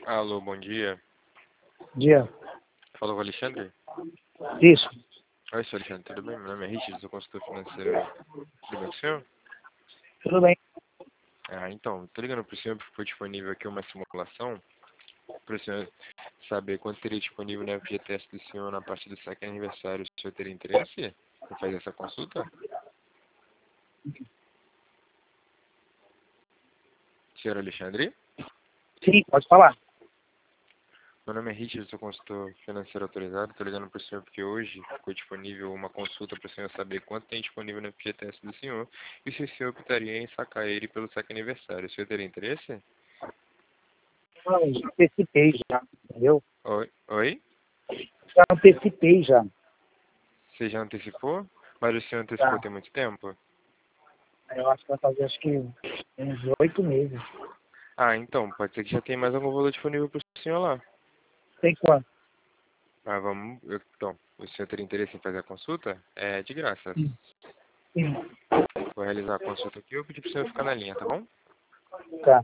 Alô, bom dia. Dia. Falou com o Alexandre? Isso. Oi, senhor Alexandre, tudo bem? Meu nome é Richard, sou consultor financeiro. Tudo bem com o senhor? Tudo bem. Então, tô ligando pro senhor porque foi disponível aqui uma simulação para o senhor saber quanto teria disponível na FGTS do senhor na parte do saque aniversário. O senhor teria interesse em fazer essa consulta? Senhor Alexandre? Sim, pode falar. Meu nome é Richard, sou consultor financeiro autorizado. Estou ligando para o senhor porque hoje ficou disponível uma consulta para o senhor saber quanto tem disponível no FGTS do senhor e se o senhor optaria em sacar ele pelo saque aniversário. O senhor teria interesse? Não, já antecipei já, entendeu? Oi? Oi? Já antecipei já. Você já antecipou? Mas o senhor antecipou Tá. tem muito tempo? Eu acho que vai fazer uns 8 meses. Então, pode ser que já tenha mais algum valor disponível para o senhor lá. Tem quanto? Então, o senhor teria interesse em fazer a consulta? É de graça. Sim. Sim. Vou realizar a consulta aqui e eu pedi para o senhor ficar na linha, tá bom? Tá.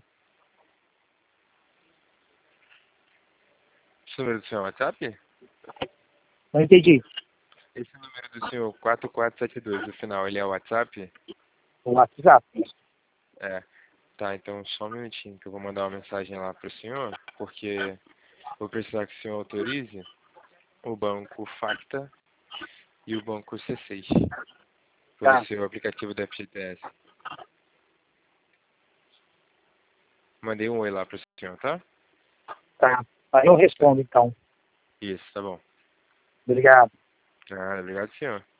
Esse número do senhor é o WhatsApp? Não entendi. Esse número do senhor, 4472, no final, ele é o WhatsApp? O WhatsApp. É. Tá, então só um minutinho que eu vou mandar uma mensagem lá pro senhor, porque vou precisar que o senhor autorize o banco Facta e o banco C6 pelo Tá. seu aplicativo da FGTS. Mandei um oi lá pro senhor, tá? Tá. Aí eu respondo então. Isso, tá bom. Obrigado. Obrigado, senhor.